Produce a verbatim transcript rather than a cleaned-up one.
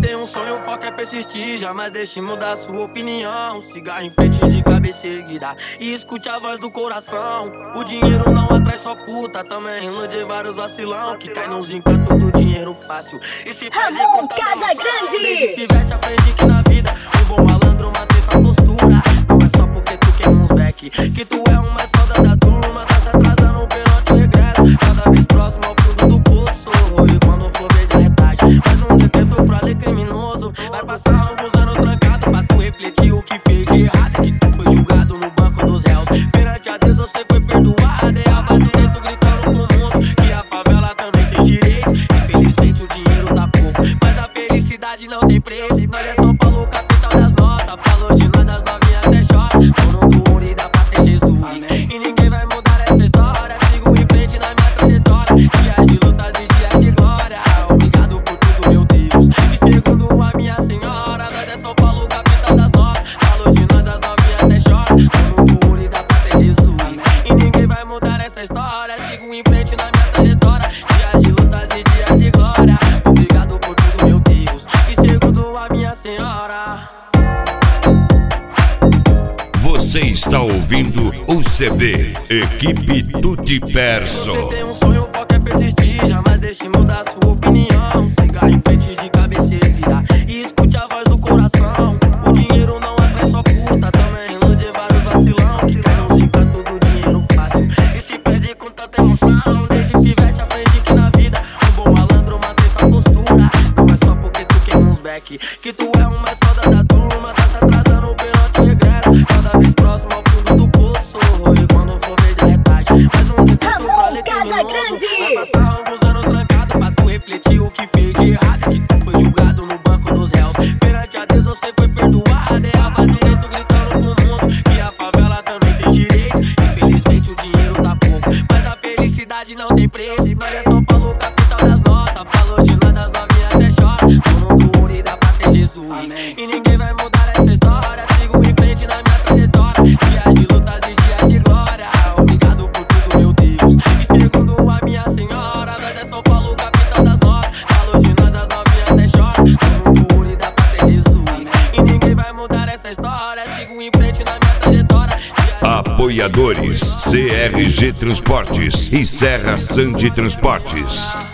tem um sonho, o foco é persistir. Jamais deixe mudar sua opinião. Cigarro em frente de cabeça erguida e escute a voz do coração. O dinheiro não atrai só puta, também ilude vários vacilão que cai nos encantos do dinheiro fácil e se Ramon Casagrande. Desde pivete aprendi que na vida um bom malandro mantém essa postura. Não é só porque tu quer uns back que tu é um mais foda da turma. Tá se atrasando, o pênalti regressa cada vez próximo ao fundo do poço. E quando for ver já é tarde, mais um detento pra ler criminoso. Vai passar alguns anos trancado pra tu refletir o que fez de errado. E que tu foi julgado no banco dos réus. Perante a Deus você foi perdoado. É a voz do dentro gritando pro mundo que a favela também tem direito. Infelizmente o dinheiro tá pouco, mas a felicidade não tem preço. Nós é São Paulo, capital das notas. Falou de nós das novinhas até chora. Tô no duro e dá pra ter Jesus. E ninguém vai mudar essa história. Sigo em frente na minha trajetória. Dias de lutas e dias de glória. Obrigado por tudo, meu Deus. E segundo a minha senhora, nós é São Paulo, capital das notas. Falou de nós das novinhas até chora. Tô no duro e dá pra ter Jesus. E ninguém vai mudar essa história. Sigo em frente na minha trajetória. Dias de lutas e dias de glória. Obrigado por tudo, meu Deus. E segundo a minha senhora. Você está ouvindo o C D Equipe Tutti Perso. Você tem um sonho, o foco é persistir. Jamais deixe mudar sua opinião. Cigarro em frente de cabeça erguida e escute a voz do coração. O dinheiro não atrai só puta, também ilude vários vacilão que cai nos encantos do dinheiro fácil e se perde com tanta emoção. Desde pivete aprendi que na vida um bom malandro mantém essa postura. Não é só porque tu quer uns back que tu é um mais foda da turma. Tá se atrasando, o pênalti regressa cada vez próximo ao fundo do poço. E quando for ver já é tarde, mais um detento pra ler criminoso. Vai passar alguns anos trancado pra tu refletir o que fez de errado. E que tu foi julgado no banco dos réus. Perante a Deus você foi perdoado. É a voz do dentro gritando pro mundo que a favela também tem direito. Infelizmente o dinheiro tá pouco, mas a felicidade não tem preço. Nós é São Paulo, capital das notas. Falou de nós das novinhas até chora. Tô no duro e dá pra ter Jesus. E ninguém vai mudar essa história. Sigo em frente na minha trajetória. Dias de lutas e dias de glória. Obrigado por tudo, meu Deus. E segundo a minha senhora, nós é São Paulo, capital das notas. Falou de nós das novinhas até chora. Tô no duro e dá pra ter Jesus. E ninguém vai mudar essa história. Sigo em frente na minha trajetória. Apoiadores C R G Transportes e Serra Sandi Transportes.